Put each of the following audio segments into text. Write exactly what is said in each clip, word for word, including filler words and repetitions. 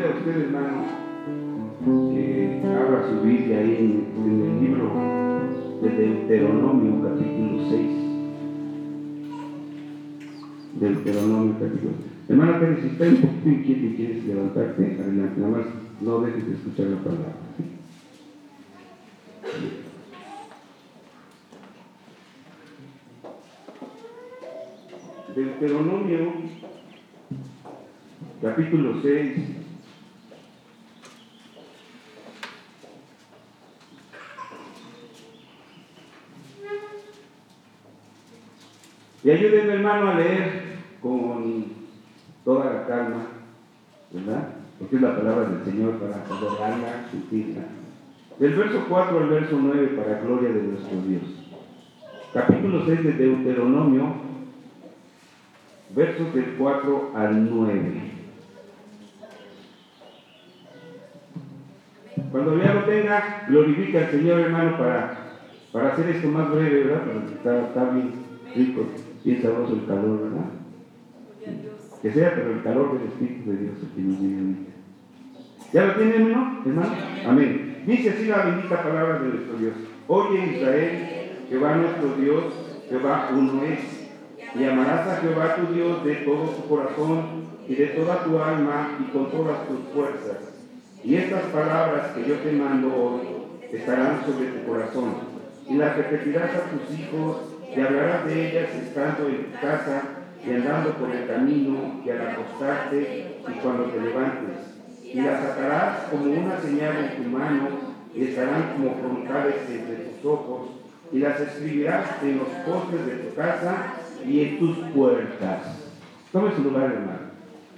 a usted, hermano, que abra su Biblia ahí en, en el libro de Deuteronomio, capítulo seis. Deuteronomio, capítulo seis. Hermano, Pérez, si estás un poquito inquieto y quieres levantarte, adelante, nada más no dejes de escuchar la palabra. Deuteronomio, capítulo seis. Y ayúdenme, hermano, a leer con toda la calma, ¿verdad? Porque es la palabra del Señor para adorarla, sentirla. Del verso cuatro al verso nueve, para gloria de nuestro Dios. Capítulo seis de Deuteronomio, versos del cuatro al nueve. Cuando ya lo tenga, glorifica al Señor, hermano, para, para hacer esto más breve, ¿verdad? Porque está, está bien rico, bien sabroso el calor, ¿verdad? Que sea, pero el calor del Espíritu de Dios el que nos viene. ¿Ya lo tienen, hermano? hermano? Amén. Dice así la bendita palabra de nuestro Dios. Oye, Israel, Jehová nuestro Dios, Jehová uno es. Y amarás a Jehová tu Dios de todo tu corazón y de toda tu alma y con todas tus fuerzas. Y estas palabras que yo te mando hoy estarán sobre tu corazón, y las repetirás a tus hijos, y hablarás de ellas estando en tu casa y andando por el camino y al acostarte y cuando te levantes. Y las atarás como una señal en tu mano y estarán como frontales entre tus ojos, y las escribirás en los postes de tu casa y en tus puertas. Tome su lugar, hermano.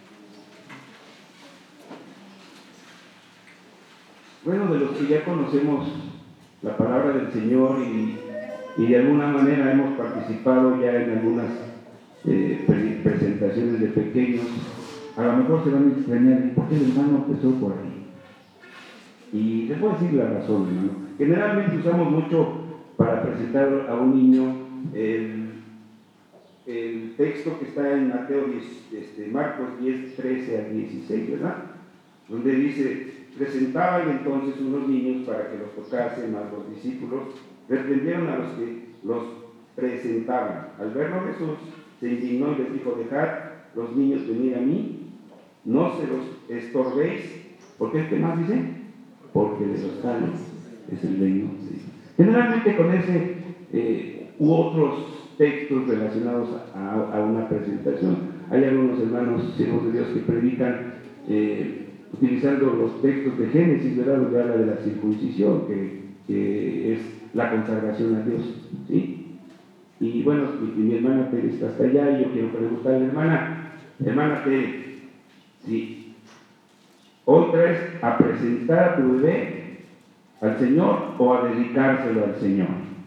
Bueno, de los que ya conocemos la palabra del Señor y, y de alguna manera hemos participado ya en algunas eh, pre- presentaciones de pequeños, a lo mejor se van a extrañar, ¿por qué el hermano empezó por ahí? Y les voy a decir la razón, hermano. Generalmente usamos mucho para presentar a un niño el, el texto que está en Mateo diez, este, Marcos diez, trece al dieciséis, ¿verdad? Donde dice: presentaban entonces unos niños para que los tocasen, mas los discípulos reprendieron a los que los presentaban. Al verlo Jesús se indignó y les dijo: dejad los niños venir a mí, no se los estorbéis, porque ¿qué más dice? Porque de los tales es el reino de Dios. Generalmente con ese eh, u otros textos relacionados a, a una presentación, hay algunos hermanos siervos de Dios que predican eh, utilizando los textos de Génesis, ¿verdad? Donde habla de la circuncisión, que, que es la consagración a Dios, ¿sí? Y bueno, mi, mi hermana Tere está hasta allá y yo quiero preguntarle, hermana, hermana Tere, ¿sí? Hoy traes a presentar a tu bebé al Señor o a dedicárselo al Señor.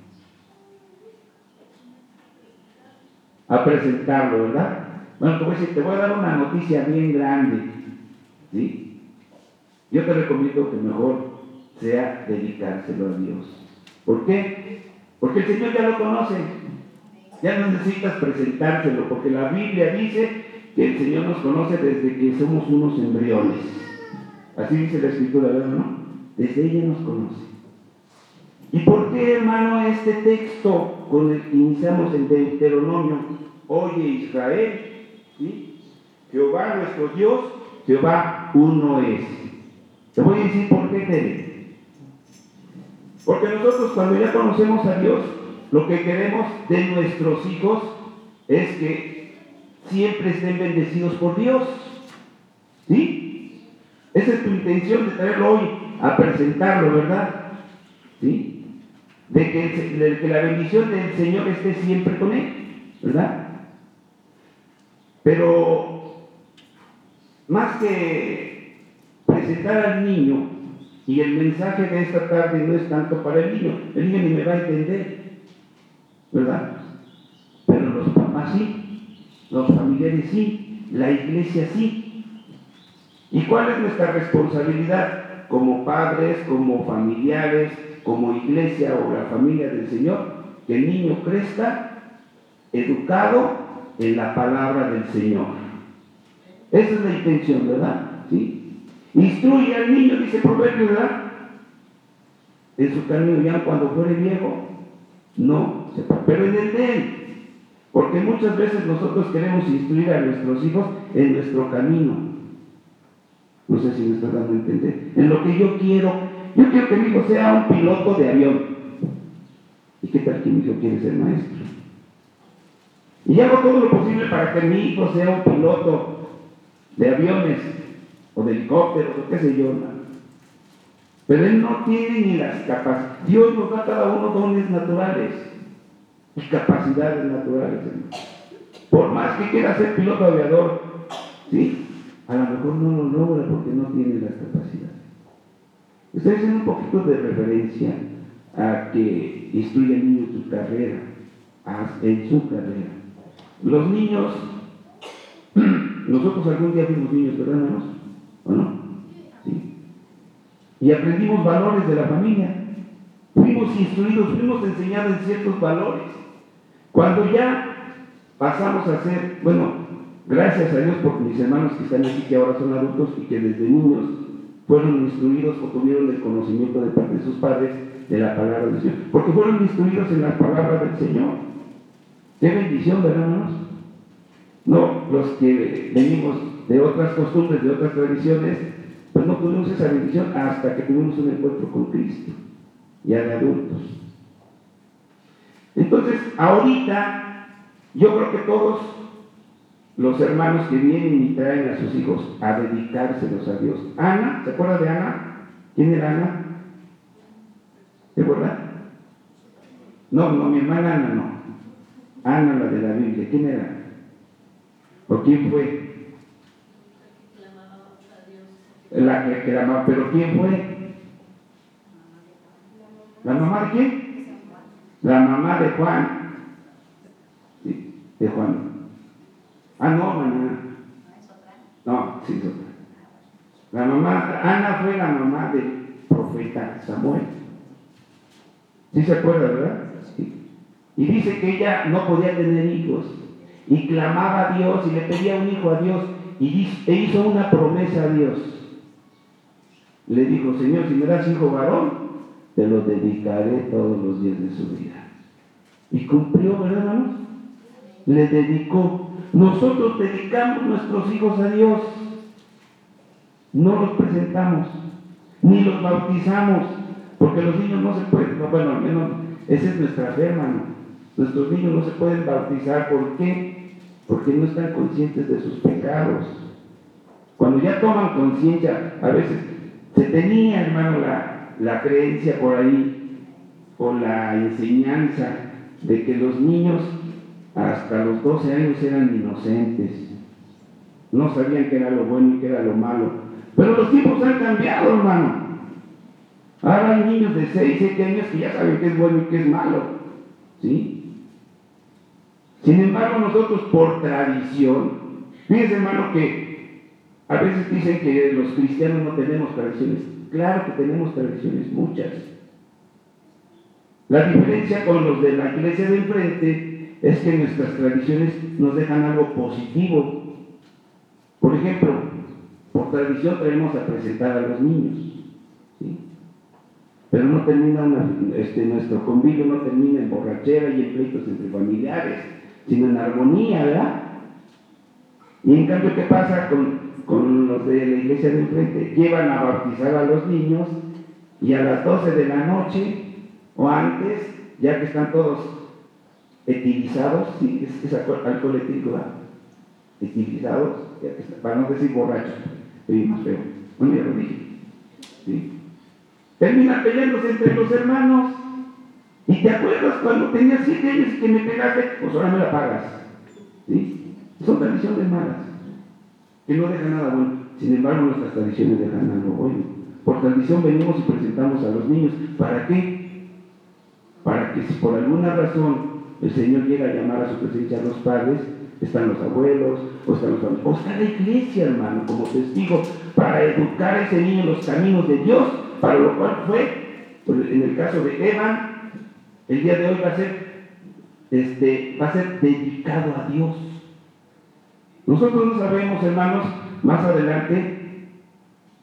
A presentarlo, ¿verdad? Bueno, te voy a decir, te voy a dar una noticia bien grande, ¿sí? Yo te recomiendo que mejor sea dedicárselo a Dios. ¿Por qué? Porque el Señor ya lo conoce. Ya no necesitas presentárselo, porque la Biblia dice que el Señor nos conoce desde que somos unos embriones. Así dice la Escritura, ¿verdad, no? Desde ella nos conoce. ¿Y por qué, hermano, este texto con el que iniciamos en Deuteronomio? Oye, Israel, ¿sí? Jehová nuestro Dios, Jehová uno es. Te voy a decir por qué, Tere. Porque nosotros, cuando ya conocemos a Dios, lo que queremos de nuestros hijos es que siempre estén bendecidos por Dios. ¿Sí? Esa es tu intención de traerlo hoy a presentarlo, ¿verdad? ¿Sí? De que, de que la bendición del Señor esté siempre con él, ¿verdad? Pero más que presentar al niño, y el mensaje de esta tarde no es tanto para el niño, el niño ni me va a entender, ¿verdad? Pero los papás sí, los familiares sí, la iglesia sí. ¿Y cuál es nuestra responsabilidad como padres, como familiares, como iglesia o la familia del Señor? Que el niño crezca educado en la palabra del Señor. Esa es la intención, ¿verdad? ¿Sí? Instruye al niño, dice Proverbios, ¿verdad? En su camino, ya cuando fuere viejo, no sepa, pero en el de él. Porque muchas veces nosotros queremos instruir a nuestros hijos en nuestro camino. No sé si me estoy dando a entender. En lo que yo quiero, yo quiero que mi hijo sea un piloto de avión. ¿Y qué tal que mi hijo quiere ser maestro? Y hago todo lo posible para que mi hijo sea un piloto de aviones o de helicópteros o qué sé yo, hermano. Pero él no tiene ni las capacidades. Dios nos da a cada uno dones naturales y capacidades naturales, hermano. Por más que quiera ser piloto aviador, ¿sí? A lo mejor no lo logra porque no tiene las capacidades. Estoy haciendo un poquito de referencia a que instruye al niño en su carrera, en su carrera. Los niños, nosotros algún día fuimos niños, ¿verdad, hermanos? ¿O no? Sí. Y aprendimos valores de la familia. Fuimos instruidos, fuimos enseñados en ciertos valores. Cuando ya pasamos a ser, bueno, gracias a Dios por mis hermanos que están aquí, que ahora son adultos y que desde niños fueron instruidos o tuvieron el conocimiento de parte de sus padres de la palabra del Señor, porque fueron instruidos en la palabra del Señor. Qué bendición, ¿verdad, hermanos? No, los que venimos de otras costumbres, de otras tradiciones, pues no tuvimos esa bendición hasta que tuvimos un encuentro con Cristo, ya de adultos. Entonces, ahorita, yo creo que todos los hermanos que vienen y traen a sus hijos a dedicárselos a Dios. Ana, ¿se acuerda de Ana? ¿Quién era Ana? ¿Se acuerda? No, no, mi hermana Ana no. Ana, la de la Biblia, ¿quién era? ¿O quién fue? La que, que la amaba, pero ¿quién fue? ¿La mamá de quién? La mamá de Juan. Sí, de Juan. Ah, no, mañana. No, sí, es otra. La mamá, Ana fue la mamá del profeta Samuel. ¿Sí se acuerda, verdad? Sí. Y dice que ella no podía tener hijos y clamaba a Dios y le pedía un hijo a Dios y e hizo una promesa a Dios. Le dijo: Señor, si me das hijo varón, te lo dedicaré todos los días de su vida. Y cumplió, ¿verdad, hermanos? Le dedicó. Nosotros dedicamos nuestros hijos a Dios. No los presentamos, ni los bautizamos, porque los niños no se pueden, no, bueno, al menos esa es nuestra fe, hermano. Nuestros niños no se pueden bautizar. ¿Por qué? Porque no están conscientes de sus pecados. Cuando ya toman conciencia, a veces se tenía, hermano, la, la creencia por ahí, o la enseñanza de que los niños hasta los doce años eran inocentes, no sabían qué era lo bueno y qué era lo malo. Pero los tiempos han cambiado, hermano. Ahora hay niños de seis, siete años que ya saben qué es bueno y qué es malo, ¿sí? Sin embargo, nosotros por tradición, fíjense, hermano, que a veces dicen que los cristianos no tenemos tradiciones. Claro que tenemos tradiciones, muchas. La diferencia con los de la iglesia de enfrente es que nuestras tradiciones nos dejan algo positivo. Por ejemplo, por tradición traemos a presentar a los niños, ¿sí? Pero no termina una, este, nuestro convivio no termina en borrachera y en pleitos entre familiares, sino en armonía, ¿verdad? Y en cambio, ¿qué pasa con, con los de la iglesia de enfrente? Llevan a bautizar a los niños y a las doce de la noche o antes, ya que están todos etilizados, ¿sí? es, es alcohol etílico, ¿verdad? Etilizados, para no decir borrachos, oye, más feo, bueno, ya lo dije, ¿sí? Terminan peleándose entre los hermanos. ¿Y te acuerdas cuando tenías siete años y que me pegaste? Pues ahora me la pagas, ¿sí? Son tradiciones malas, que no dejan nada bueno. Sin embargo, nuestras tradiciones dejan algo bueno. Por tradición venimos y presentamos a los niños. ¿Para qué? Para que si por alguna razón el Señor llega a llamar a su presencia a los padres, están los abuelos, o están los familiares, o está la iglesia, hermano, como testigo, para educar a ese niño en los caminos de Dios, para lo cual fue, pues, en el caso de Evan, el día de hoy va a ser, este, va a ser dedicado a Dios. Nosotros no sabemos, hermanos, más adelante,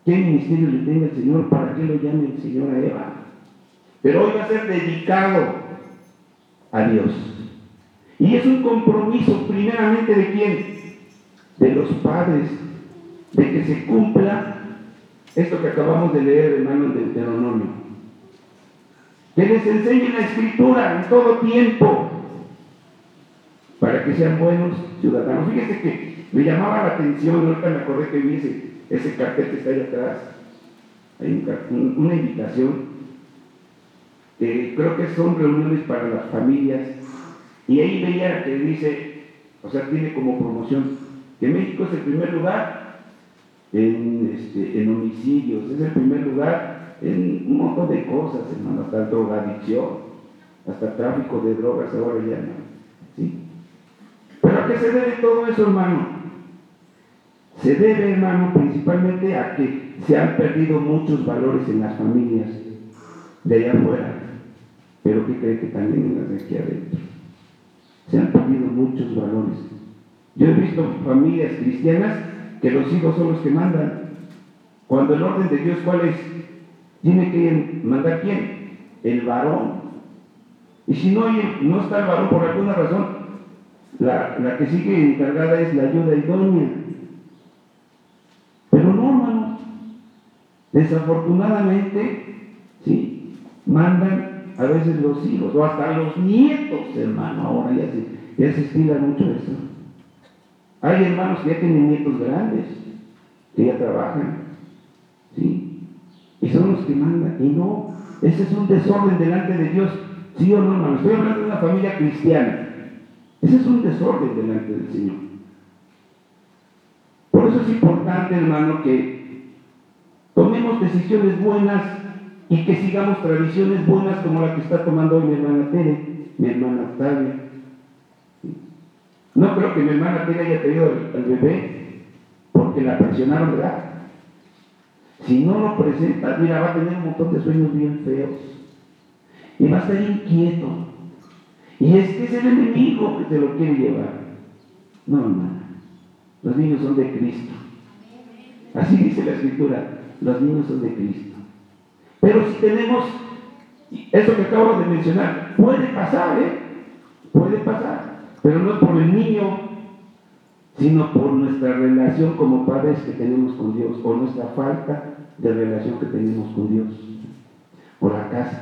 qué ministerio le tenga el Señor, para qué lo llame el Señor a Eva. Pero hoy va a ser dedicado a Dios. Y es un compromiso primeramente de quién, de los padres, de que se cumpla esto que acabamos de leer, hermano, en Deuteronomio. Que les enseñen la Escritura en todo tiempo, para que sean buenos ciudadanos. Fíjense que me llamaba la atención, ahorita me acordé que vi ese, ese cartel que está ahí atrás. Hay un, una invitación, que creo que son reuniones para las familias, y ahí veía que dice, o sea, tiene como promoción, que México es el primer lugar en, este, en homicidios, es el primer lugar en un montón de cosas, hermano, hasta drogadicción, hasta tráfico de drogas, ahora ya no, ¿sí? ¿Pero a qué se debe todo eso, hermano? Se debe, hermano, principalmente a que se han perdido muchos valores en las familias de allá afuera, pero ¿qué cree que también en las de aquí adentro? Se han perdido muchos valores. Yo he visto familias cristianas que los hijos son los que mandan, cuando el orden de Dios, ¿cuál es? Tiene que mandar ¿quién? El varón. Y si no, no está el varón por alguna razón, la, la que sigue encargada es la ayuda idónea. Pero no, hermano, desafortunadamente, sí, mandan a veces los hijos, o hasta los nietos, hermano. Ahora ya se, ya se estila mucho eso. Hay hermanos que ya tienen nietos grandes, que ya trabajan, ¿sí? Y son los que mandan. Y no, ese es un desorden delante de Dios. ¿Sí o no, hermano? Estoy hablando de una familia cristiana. Ese es un desorden delante del Señor. Por eso es importante, hermano, que tomemos decisiones buenas y que sigamos tradiciones buenas como la que está tomando hoy mi hermana Tere, mi hermana Octavia. No creo que mi hermana Tere haya tenido al, al bebé porque la presionaron, ¿verdad? Si no lo presenta, mira, va a tener un montón de sueños bien feos y va a estar inquieto. Y es que es el enemigo que te lo quiere llevar. No, hermano, los niños son de Cristo. Así dice la Escritura, los niños son de Cristo. Pero si tenemos eso que acabo de mencionar, puede pasar, ¿eh? Puede pasar, pero no es por el niño, sino por nuestra relación como padres que tenemos con Dios, o nuestra falta de relación que tenemos con Dios, por la casa.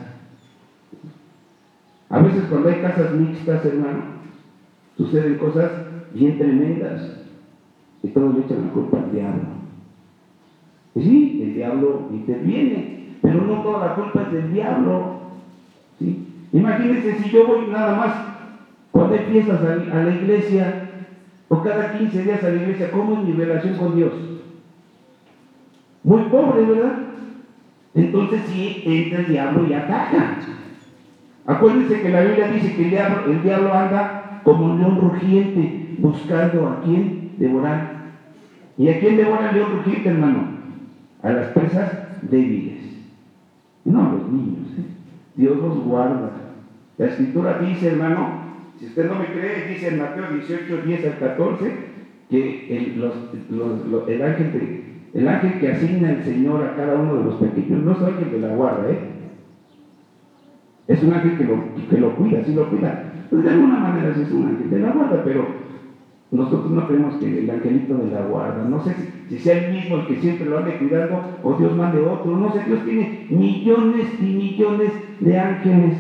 A veces cuando hay casas mixtas, hermano, suceden cosas bien tremendas y todos le echan la culpa al diablo. Y sí, el diablo interviene, pero no toda la culpa es del diablo, ¿sí? Imagínense si yo voy nada más cuando hay fiestas a, a la iglesia, o cada quince días a la iglesia, ¿cómo es mi relación con Dios? Muy pobre, ¿verdad? Entonces sí entra el diablo y ataca. Acuérdense que la Biblia dice que el diablo, el diablo anda como un león rugiente, buscando a quién devorar. ¿Y a quién devora el león rugiente, hermano? A las presas débiles. No a los niños, ¿eh? Dios los guarda. La Escritura dice, hermano, si usted no me cree, dice en Mateo dieciocho, diez al catorce, que el, los, los, los, el, ángel de, el ángel que asigna el Señor a cada uno de los pequeños no es el ángel de la guarda, ¿eh? Es un ángel que lo, que lo cuida, sí lo cuida. Pues de alguna manera sí es un ángel de la guarda, pero nosotros no creemos que el angelito de la guarda, no sé si, si sea el mismo el que siempre lo ande cuidando o Dios mande otro, no sé, Dios tiene millones y millones de ángeles,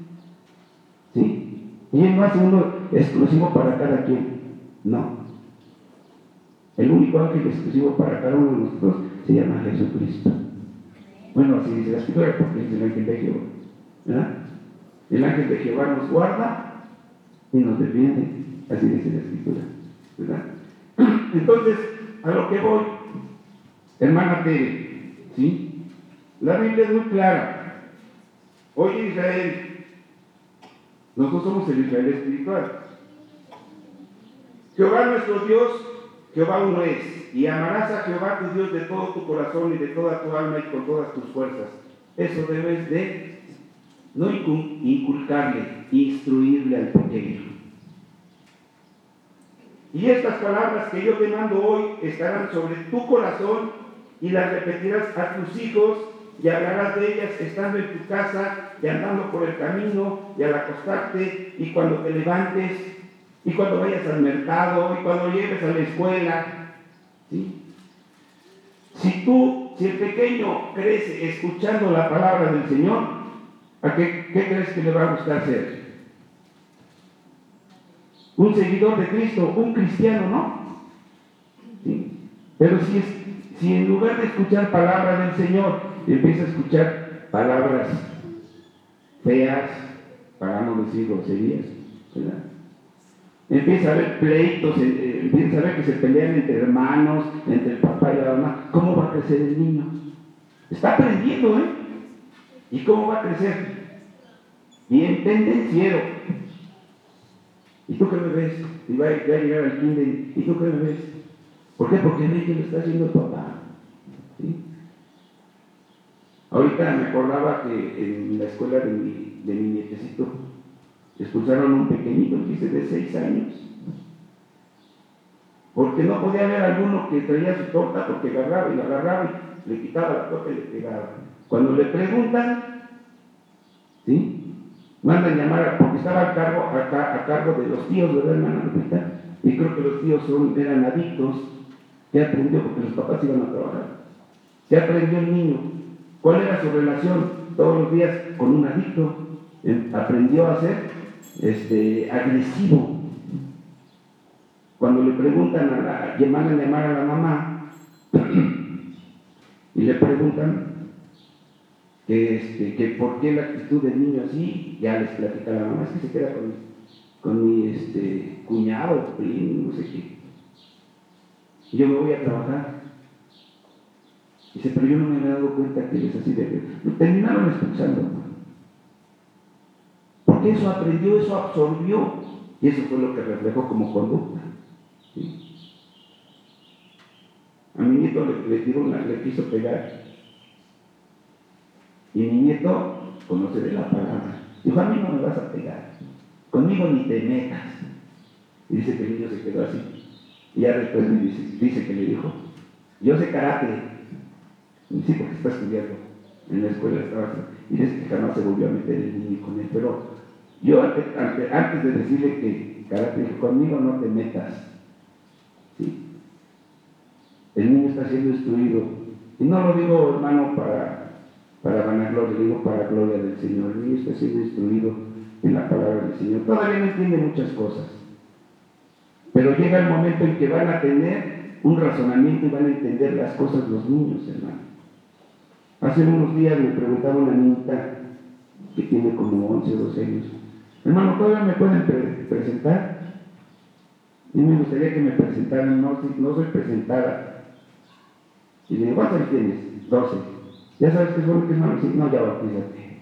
¿sí? Y Él no hace uno exclusivo para cada quien, no. El único ángel exclusivo para cada uno de nosotros se llama Jesucristo. Bueno, así dice la Escritura, porque es el ángel de Jehová, ¿verdad? El ángel de Jehová nos guarda y nos defiende, así dice la Escritura, ¿verdad? Entonces, a lo que voy, hermana Tere, ¿sí? La Biblia es muy clara. Hoy en Israel, nosotros somos el Israel espiritual. Jehová nuestro Dios, Jehová uno es, y amarás a Jehová tu Dios de todo tu corazón y de toda tu alma y con todas tus fuerzas. Eso debes de no inculcarle, instruirle al pequeño. Y estas palabras que yo te mando hoy estarán sobre tu corazón y las repetirás a tus hijos y hablarás de ellas estando en tu casa y andando por el camino y al acostarte y cuando te levantes y cuando vayas al mercado y cuando llegues a la escuela. ¿Sí? Si tú, si el pequeño crece escuchando la palabra del Señor, ¿a qué, qué crees que le va a gustar ser? Un seguidor de Cristo, un cristiano, ¿no? ¿Sí? Pero si, es, si en lugar de escuchar palabra del Señor, empieza a escuchar palabras feas, para no decir groserías, ¿verdad? Empieza a haber pleitos, eh, empieza a ver que se pelean entre hermanos, entre el papá y la mamá. ¿Cómo va a crecer el niño? Está aprendiendo, ¿eh? ¿Y cómo va a crecer? Bien tendenciero. ¿Y tú qué me ves? Y va a, va a llegar al kinder. ¿Y tú qué me ves? ¿Por qué? Porque ve que lo está haciendo el papá. ¿Sí? Ahorita me acordaba que en la escuela de mi, de mi nietecito expulsaron a un pequeñito, dice, de seis años. Porque no podía haber alguno que traía su torta porque agarraba y la agarraba y le quitaba la torta y le pegaba. Cuando le preguntan, ¿sí? Mandan llamar, porque estaba a cargo, a, a cargo de los tíos, ¿verdad, hermana Lupita? Y creo que los tíos son, eran adictos. ¿Qué aprendió? Porque los papás iban a trabajar. ¿Qué aprendió el niño? ¿Cuál era su relación todos los días con un adicto? Él aprendió a ser este, agresivo. Cuando le preguntan a la, le mandan llamar a la mamá y le preguntan que, este, que por qué la actitud del niño así, ya les platica la mamá, es que se queda con, con mi este, cuñado, primo, no sé qué. Y yo me voy a trabajar. Dice, pero yo no me había dado cuenta que él es así de... Lo terminaron expulsando. Porque eso aprendió, eso absorbió, y eso fue lo que reflejó como conducta. ¿Sí? A mi nieto le, le tiró una, le quiso pegar. Y mi nieto conoce de la palabra. Dijo, a mí no me vas a pegar. Conmigo ni te metas. Y dice que el niño se quedó así. Y ya después me dice, dice que le dijo, yo sé karate. Y sí, porque está estudiando. En la escuela estaba así. Y dice que jamás se volvió a meter el niño con él. Pero yo antes, antes, antes de decirle que karate, dije, conmigo no te metas. ¿Sí? El niño está siendo instruido. Y no lo digo, hermano, para, para vanagloria, digo para gloria del Señor. El niño está siendo instruido en la palabra del Señor. Todavía no entiende muchas cosas. Pero llega el momento en que van a tener un razonamiento y van a entender las cosas los niños, hermano. Hace unos días me preguntaba una niñita que tiene como once o doce años, hermano, ¿todavía me pueden pre- presentar? Y me gustaría que me presentaran, no, no soy presentada. Y le digo, ¿cuántos años tienes? doce. ¿Ya sabes qué es bueno y qué es malo? Sí, no, ya bautízate.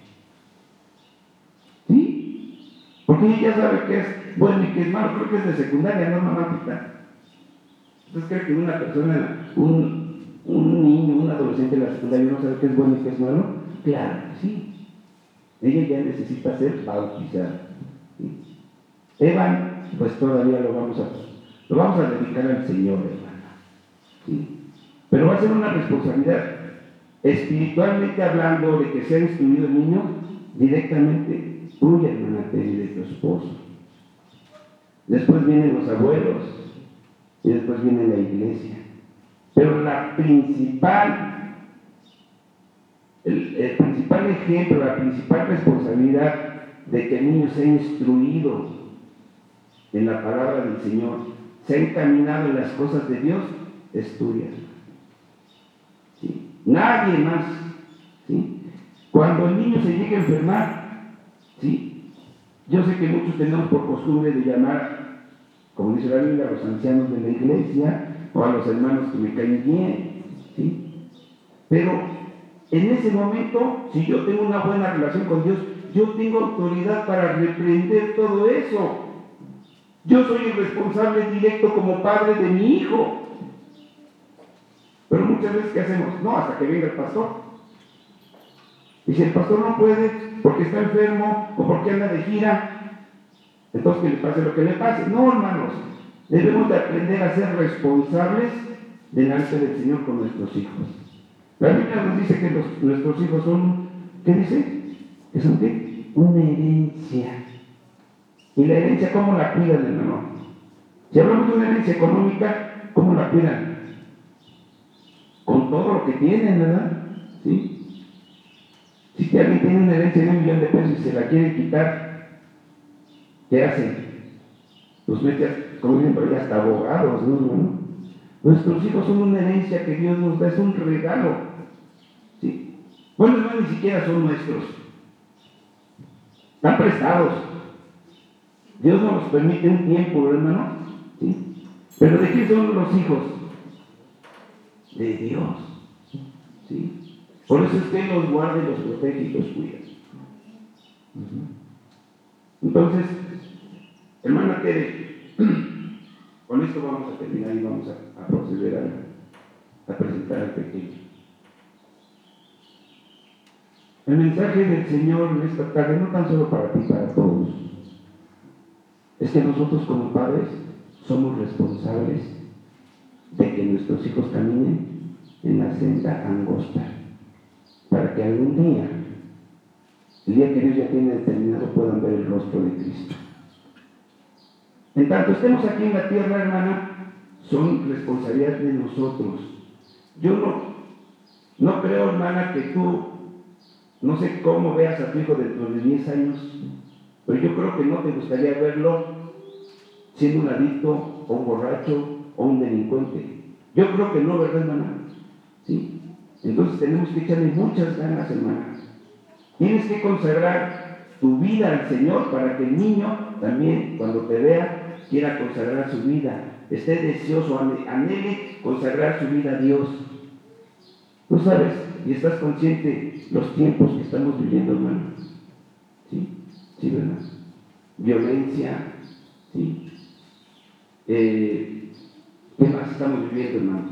¿Sí? Porque ella ya sabe qué es bueno y qué es malo. Creo que es de secundaria, no mamá. Entonces creo que una persona, un, un niño, un adolescente de la secundaria no sabe qué es bueno y qué es malo. Claro que sí. Ella ya necesita ser bautizada. ¿Sí? Evan, pues todavía lo vamos a, lo vamos a dedicar al Señor, hermano. ¿Sí? Pero va a ser una responsabilidad. Espiritualmente hablando, de que sea instruido el niño, directamente tuya, hermana, y de tu esposo. Después vienen los abuelos y después viene la iglesia. Pero la principal, el, el principal ejemplo, la principal responsabilidad de que el niño sea instruido en la palabra del Señor, sea encaminado en las cosas de Dios, es tuya. ¿Sí? Nadie más. ¿Sí? Cuando el niño se llegue a enfermar, ¿sí? Yo sé que muchos tenemos por costumbre de llamar, como dice la Biblia, a los ancianos de la iglesia o a los hermanos que me caen bien, ¿sí? Pero en ese momento, si yo tengo una buena relación con Dios, yo tengo autoridad para reprender todo eso. Yo soy el responsable directo como padre de mi hijo. Pero muchas veces, ¿qué hacemos? No, hasta que venga el pastor. Y si el pastor no puede, porque está enfermo o porque anda de gira, entonces que le pase lo que le pase. No, hermanos, debemos de aprender a ser responsables delante del Señor con nuestros hijos. La Biblia nos dice que los, nuestros hijos son, ¿qué dice? ¿Que son qué? Una herencia. ¿Y la herencia cómo la cuidan, hermano? Si hablamos de una herencia económica, ¿cómo la cuidan? Con todo lo que tienen, ¿verdad? ¿Sí? Si alguien tiene una herencia de un millón de pesos y se la quiere quitar, ¿qué hacen? Los meten, como dicen por ahí, hasta abogados, ¿no, hermano? Nuestros hijos son una herencia que Dios nos da, es un regalo. ¿Sí? Bueno, no, ni siquiera son nuestros. Están prestados. Dios nos permite un tiempo, hermano. ¿Sí? Pero ¿de quién son los hijos? De Dios. ¿Sí? Por eso es que Él los guarda y los protege y los cuida. Entonces, hermana Tere, con esto vamos a terminar y vamos a, a proceder a, a presentar al pequeño. El mensaje del Señor en esta tarde, no tan solo para ti, para todos, es que nosotros como padres somos responsables de que nuestros hijos caminen en la senda angosta, para que algún día, el día que Dios ya tiene determinado, puedan ver el rostro de Cristo. En tanto estemos aquí en la tierra, hermana, son responsabilidad de nosotros. Yo no, no creo, hermana, que tú, no sé cómo veas a tu hijo dentro de diez años, pero yo creo que no te gustaría verlo siendo un adicto, o un borracho, o un delincuente. Yo creo que no, ¿verdad, hermana? ¿Sí? Entonces tenemos que echarle muchas ganas, hermana. Tienes que consagrar tu vida al Señor para que el niño también, cuando te vea, quiera consagrar su vida, esté deseoso, anhele consagrar su vida a Dios. Tú sabes y estás consciente los tiempos que estamos viviendo, hermano. ¿Sí? Sí, ¿verdad? Violencia, ¿sí? Eh, ¿Qué más estamos viviendo, hermano?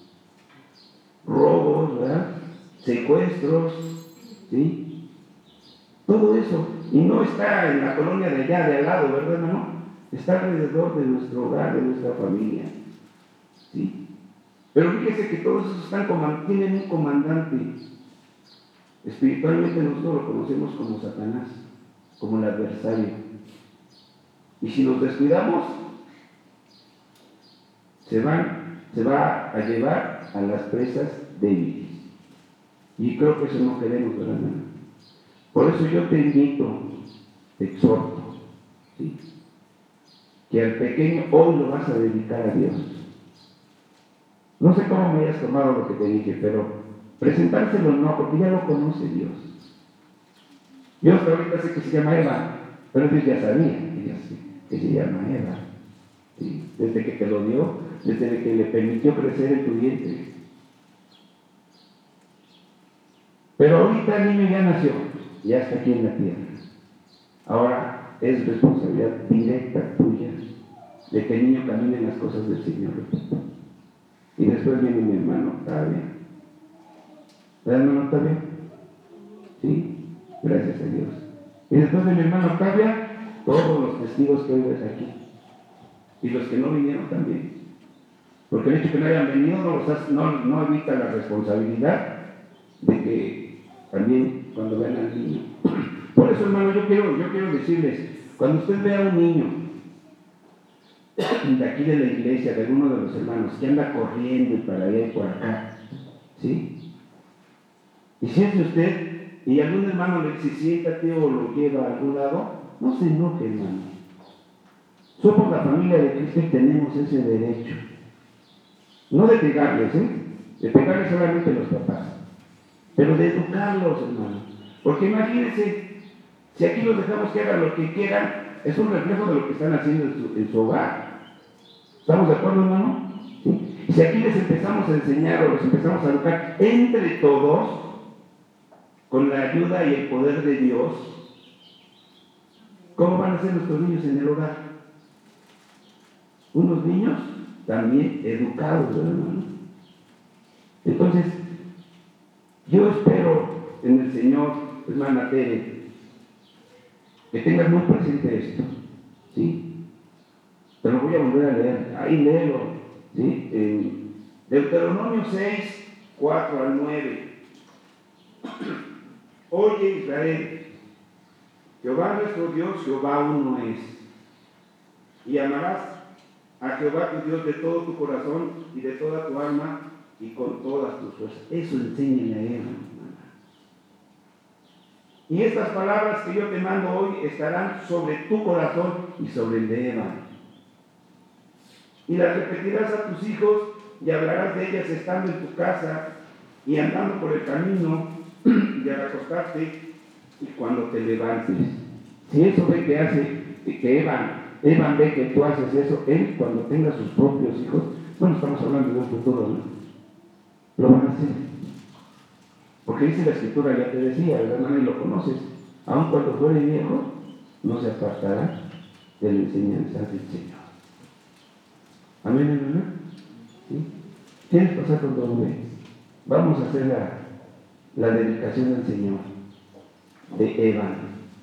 Robos, ¿verdad? Secuestros, ¿sí? Todo eso. Y no está en la colonia de allá, de al lado, ¿verdad, hermano? Está alrededor de nuestro hogar, de nuestra familia, ¿sí? Pero fíjese que todos esos están comand- tienen un comandante. Espiritualmente nosotros lo conocemos como Satanás, como el adversario. Y si nos descuidamos, se, van, se va a llevar a las presas débiles. Y creo que eso no queremos, ¿verdad, hermano? Por eso yo te invito, te exhorto, ¿sí? Que al pequeño hoy lo vas a dedicar a Dios. No sé cómo me hayas tomado lo que te dije, pero presentárselo no, porque ya lo conoce Dios. Yo hasta ahorita sé que se llama Eva, pero Dios ya sabía que, ya, que se llama Eva. ¿Sí? Desde que te lo dio, desde que le permitió crecer en tu vientre. Pero ahorita el niño ya nació, ya está aquí en la tierra. Ahora es responsabilidad directa tuya de que el niño camine en las cosas del Señor. Y después viene mi hermano Octavio. ¿Verdad, hermano Octavio? Sí, gracias a Dios. Y después de mi hermano Octavio, todos los testigos que hoy ves aquí. Y los que no vinieron también. Porque el hecho que no hayan venido no, los hace, no, no evita la responsabilidad de que también cuando vean al niño. Por eso, hermano, yo quiero, yo quiero decirles, cuando usted vea a un niño de aquí de la iglesia, de alguno de los hermanos, que anda corriendo y para allá y por acá, ¿sí? Y si es de usted, y algún hermano le dice, siéntate o lo lleva a algún lado, no se enoje, hermano. Somos la familia de Cristo y tenemos ese derecho. No de pegarles, ¿eh? De pegarles solamente a los papás, pero de educarlos, hermano. Porque imagínense, si aquí los dejamos que hagan lo que quieran, es un reflejo de lo que están haciendo en su, en su hogar. ¿Estamos de acuerdo, hermano? ¿Sí? Si aquí les empezamos a enseñar o les empezamos a educar entre todos, con la ayuda y el poder de Dios, ¿cómo van a ser nuestros niños en el hogar? Unos niños también educados, ¿verdad, hermano? Entonces, yo espero en el Señor, hermana Tere, que tengas muy presente esto, ¿sí? Te lo voy a volver a leer, ahí léelo, ¿sí? En Deuteronomio seis, cuatro al nueve. Oye Israel, Jehová nuestro Dios, Jehová uno es. Y amarás a Jehová tu Dios de todo tu corazón y de toda tu alma y con todas tus fuerzas. Eso enséñale a él, hermana. Y estas palabras que yo te mando hoy estarán sobre tu corazón y sobre el de Eva. Y las repetirás a tus hijos y hablarás de ellas estando en tu casa y andando por el camino y al acostarte y cuando te levantes. Si eso ve que hace, que Eva, Eva ve que tú haces eso, él cuando tenga sus propios hijos, bueno, estamos hablando de un futuro, ¿no? Lo van a hacer. Porque dice la Escritura, ya te decía, el hermano, y lo conoces, aun cuando fuere viejo, no se apartará de la enseñanza del Señor. Amén, hermana. ¿Sí? ¿Quieres pasar con todo bien? Vamos a hacer la, la dedicación al Señor de Evan.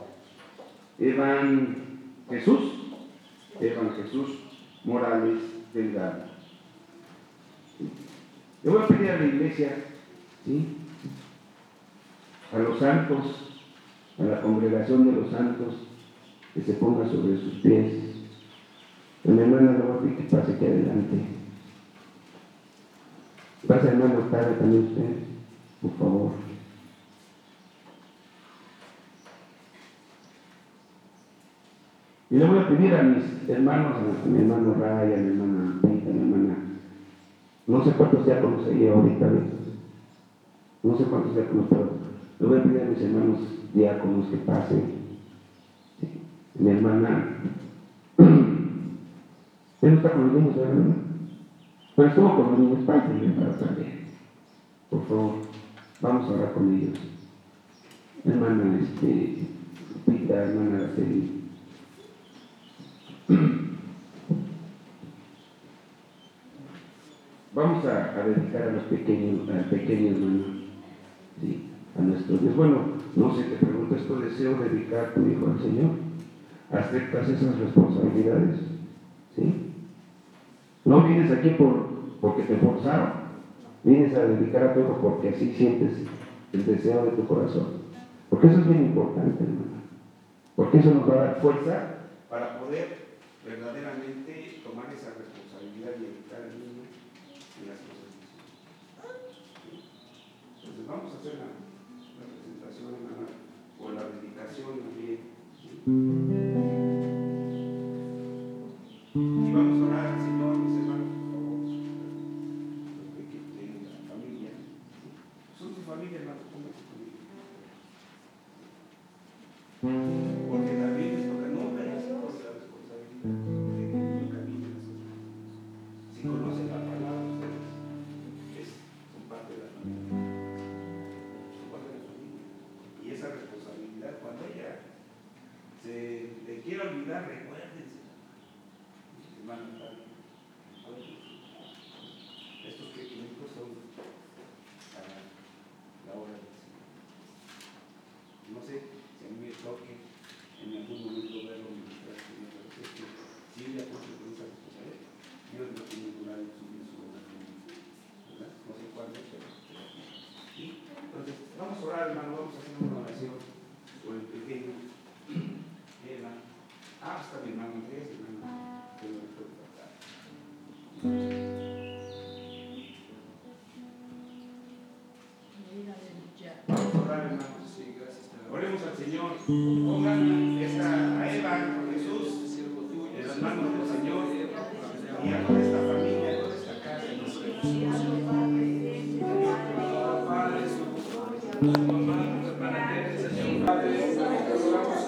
Evan Jesús, Evan Jesús Morales Delgado. Le voy a pedir a la iglesia, ¿sí?, a los santos, a la congregación de los santos, que se ponga sobre sus pies. A mi hermana le voy a pedir que pase aquí adelante. Pase, hermano, tarde también usted, por favor. Y le voy a pedir a mis hermanos, a mi hermano Ray, a mi hermana Pita, a mi hermana, no sé cuántos diáconos hay ahorita, ¿ves? No sé cuántos diáconos, pero le voy a pedir a mis hermanos diáconos que pasen. Sí. Mi hermana, él no está con los niños, ¿verdad, hermana? Pero estuvo con los niños, pásenle para también. Por favor, vamos a orar con ellos. Hermana, este, Pita, hermana Araceli. Vamos a, a dedicar a los pequeños, al pequeño hermano, ¿sí?, a nuestro Dios. Bueno, no sé, te pregunto, ¿es tu deseo dedicar a tu hijo al Señor? ¿Aceptas esas responsabilidades? ¿Sí? No vienes aquí por, porque te forzaron, vienes a dedicar a tu hijo porque así sientes el deseo de tu corazón. Porque eso es bien importante, hermano. Porque eso nos va a dar fuerza para poder verdaderamente tomar esa responsabilidad y educar al niño en las cosas de Dios. Entonces vamos a hacer la, la presentación, hermana, o la dedicación también. Y vamos a orar al Señor, mis hermanos, por favor, los que tienen la familia. Son tu familia, hermano, pongan tu familia. Porque también les toca, no veas por la responsabilidad de que el camino en esos caminos. Si conocen la palabra, ustedes es, son parte de la familia. Son parte de la familia. Y esa responsabilidad, cuando ella se le quiera olvidar, recuérdense. Hermano, estos pequeñitos son para la obra del Señor. No sé si a mí me toque en algún momento verlo ministrar al Señor, pero es que si ella cumple con esa responsabilidad, Dios no tiene ningún lado en subir su obra, ¿verdad? No sé cuándo, pero ¿sí? Entonces, vamos a orar, hermano, vamos a hacer una oración por el pequeño Eva. Ah, está mi hermano Andrés, hermano, que no le puede faltar. Vamos a orar, hermanos. Sí, gracias. Oremos al Señor. Pongan esta, a Eva, a Jesús, en las manos del Señor y a toda esta familia, a toda esta casa. Padre, su mamá, hermana Teresa, Señor Padre, te adoramos.